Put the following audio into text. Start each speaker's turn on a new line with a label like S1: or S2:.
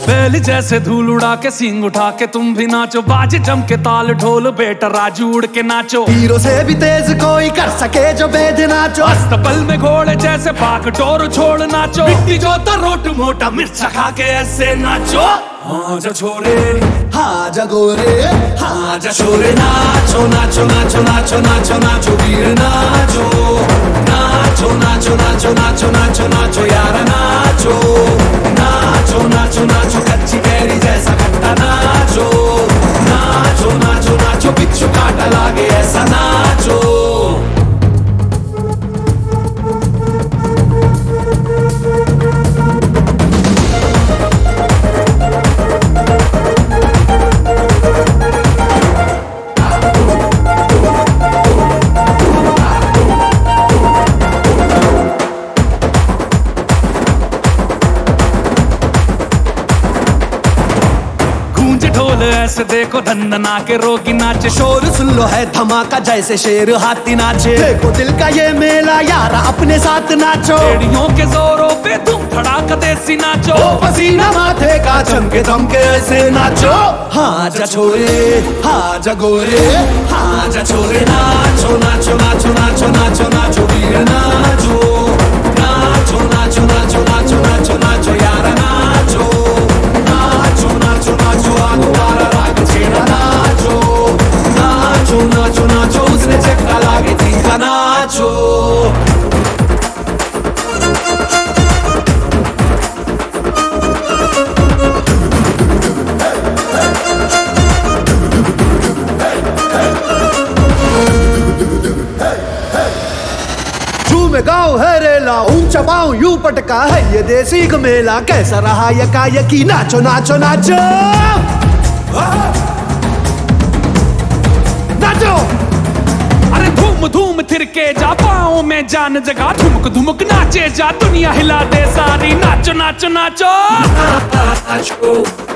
S1: बैल जैसे धूल उड़ा के सींग उठा के तुम भी नाचो, बाजे जम के ताल ढोल बेटा राजू उड़ के नाचो।
S2: हीरो से भी तेज कोई कर सके जो बेद नाचो,
S1: अस्तबल में घोड़े जैसे भाग डोर छोड़ नाचो। मिट्टी जो रोट मोटा मिर्चा खा के ऐसे नाचो। हाँ जा छोरे
S2: हाँ जा गोरे,
S1: हाँ जा छोरे नाचो नाचो नाचो नाचो नाचो नाचो वीर नाचो नाचो नाचो नाचो नाचो नाचो नाचो यार नाचो नाचो नाचो नाचो कच्ची कैरी जैसा खट्टा नाचो नाचो नाचो नाचो बिच्छू काटा लागे ऐसा नाचो। ढोल ऐसे देखो धंधना के रोगी नाचे,
S2: शोर सुन लो है धमाका जैसे शेर हाथी नाचे। देखो दिल का ये मेला यारा अपने साथ नाचो,
S1: एड़ियों के जोरों पे तुम धड़ाका देसी नाचो।
S2: पसीना माथे का चमके थमके ऐसे नाचो। हाँ जा छोरे हाँ जा गोरे,
S1: हाँ जा छोरे नाचो नाचो नाचो नाचो नाचो नाचो वीर नाचो नाचो नाचो नाचो नाचो नाचो नाचो यार नाचो नाचो नाचो नाचो आगुवारा राग छेड़ा नाचो नाचो नाचो नाचो उसने चक्का लागे तीखा नाचो।
S2: में गाँव है रेला ऊंचा पाँव यूं पटका है ये देसी मेला। कैसा रहा यकी नाचो नाचो नाचो नाचो।
S1: अरे धूम धूम थिरके जा पाँव में जान जगा, धुमक धुमक नाचे जा दुनिया हिला दे सारी। नाचो नाचो नाचो।